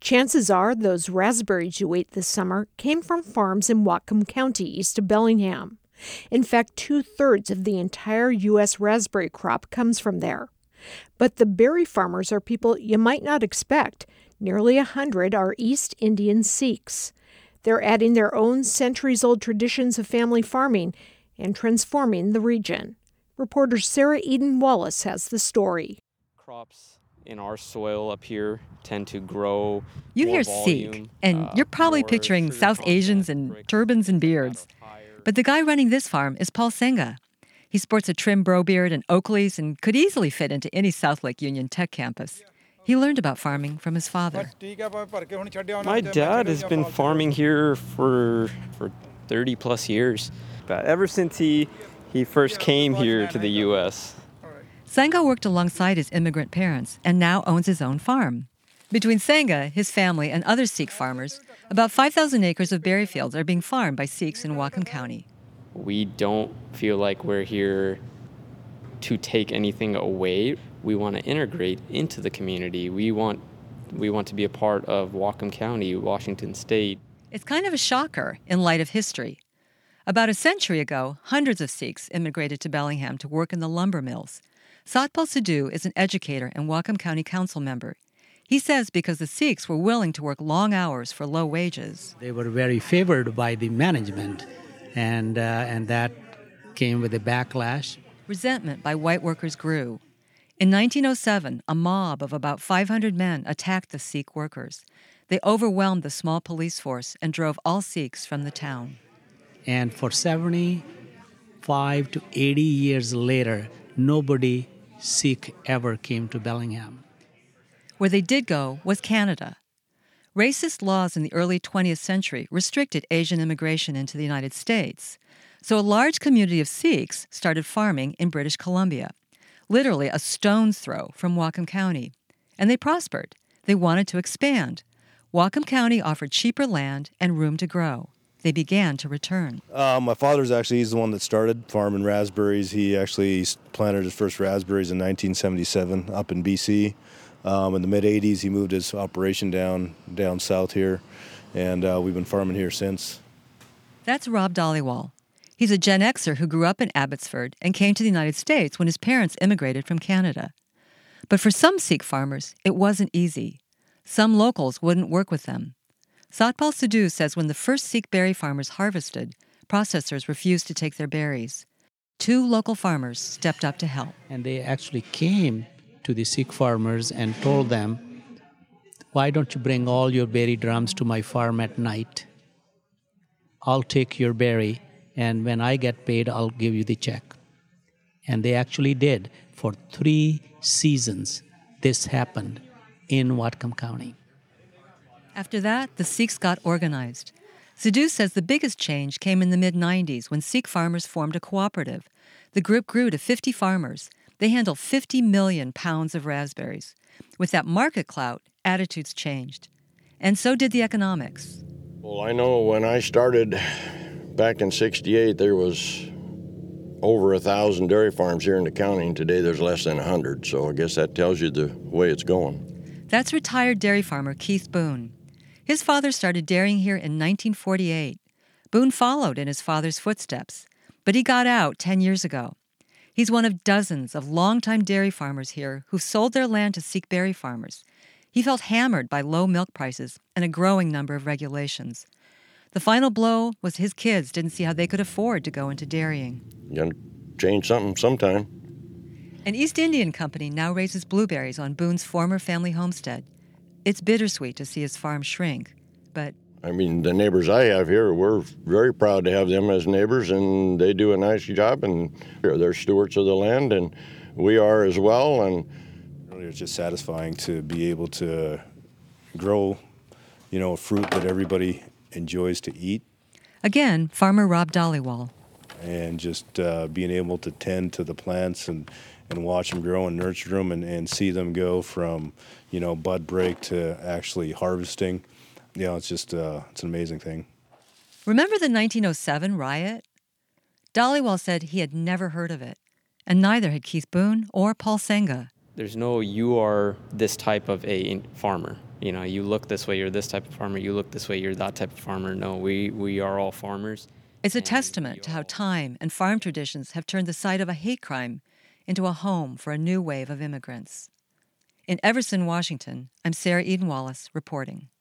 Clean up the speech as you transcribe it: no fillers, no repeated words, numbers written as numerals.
Chances are those raspberries you ate this summer came from farms in Whatcom County, east of Bellingham. In fact, 2/3 of the entire U.S. raspberry crop comes from there. But the berry farmers are people you might not expect. Nearly 100 are East Indian Sikhs. They're adding their own centuries-old traditions of family farming and transforming the region. Reporter Sarah Eden Wallace has the story. Crops in our soil up here tend to grow. You hear Sikh, and you're probably picturing South Asians in turbans and beards. But the guy running this farm is Paul Senga. He sports a trim bro beard and Oakleys and could easily fit into any South Lake Union Tech campus. He learned about farming from his father. My dad has been farming here for 30 plus years. Ever since he first came here to the U.S. Senga worked alongside his immigrant parents and now owns his own farm. Between Senga, his family, and other Sikh farmers, about 5,000 acres of berry fields are being farmed by Sikhs in Whatcom County. We don't feel like we're here to take anything away. We want to integrate into the community. We want to be a part of Whatcom County, Washington State. It's kind of a shocker in light of history. About a century ago, hundreds of Sikhs immigrated to Bellingham to work in the lumber mills. Satpal Sidhu is an educator and Whatcom County Council member. He says because the Sikhs were willing to work long hours for low wages. They were very favored by the management, and that came with a backlash. Resentment by white workers grew. In 1907, a mob of about 500 men attacked the Sikh workers. They overwhelmed the small police force and drove all Sikhs from the town. And for 75 to 80 years later, nobody Sikh ever came to Bellingham. Where they did go was Canada. Racist laws in the early 20th century restricted Asian immigration into the United States. So a large community of Sikhs started farming in British Columbia, literally a stone's throw from Whatcom County. And they prospered. They wanted to expand. Whatcom County offered cheaper land and room to grow. They began to return. My father's he's the one that started farming raspberries. He actually planted his first raspberries in 1977 up in BC. In the mid-'80s, he moved his operation down south here, and we've been farming here since. That's Rob Dhaliwal. He's a Gen Xer who grew up in Abbotsford and came to the United States when his parents immigrated from Canada. But for some Sikh farmers, it wasn't easy. Some locals wouldn't work with them. Satpal Sidhu says when the first Sikh berry farmers harvested, processors refused to take their berries. 2 local farmers stepped up to help. And they actually came to the Sikh farmers and told them, why don't you bring all your berry drums to my farm at night? I'll take your berry, and when I get paid, I'll give you the check. And they actually did. For 3 seasons, this happened in Whatcom County. After that, the Sikhs got organized. Sidhu says the biggest change came in the mid-'90s when Sikh farmers formed a cooperative. The group grew to 50 farmers. They handle 50 million pounds of raspberries. With that market clout, attitudes changed. And so did the economics. Well, I know when I started back in '68, there was over 1,000 dairy farms here in the county, and today there's less than 100. So I guess that tells you the way it's going. That's retired dairy farmer Keith Boone. His father started dairying here in 1948. Boone followed in his father's footsteps, but he got out 10 years ago. He's one of dozens of longtime dairy farmers here who sold their land to Sikh berry farmers. He felt hammered by low milk prices and a growing number of regulations. The final blow was his kids didn't see how they could afford to go into dairying. You gotta change something sometime. An East Indian company now raises blueberries on Boone's former family homestead. It's bittersweet to see his farm shrink, but... I mean, the neighbors I have here, we're very proud to have them as neighbors, and they do a nice job, and they're stewards of the land, and we are as well. And really, it's just satisfying to be able to grow, a fruit that everybody enjoys to eat. Again, farmer Rob Dhaliwal. And just being able to tend to the plants and watch them grow and nurture them and see them go from, bud break to actually harvesting. It's just it's an amazing thing. Remember the 1907 riot? Dhaliwal said he had never heard of it, and neither had Keith Boone or Paul Senga. There's no you are this type of a farmer. you look this way, you're this type of farmer. You look this way, you're that type of farmer. No, we are all farmers. It's a And testament to how time and farm traditions have turned the site of a hate crime into a home for a new wave of immigrants. In Everson, Washington, I'm Sarah Eden Wallace reporting.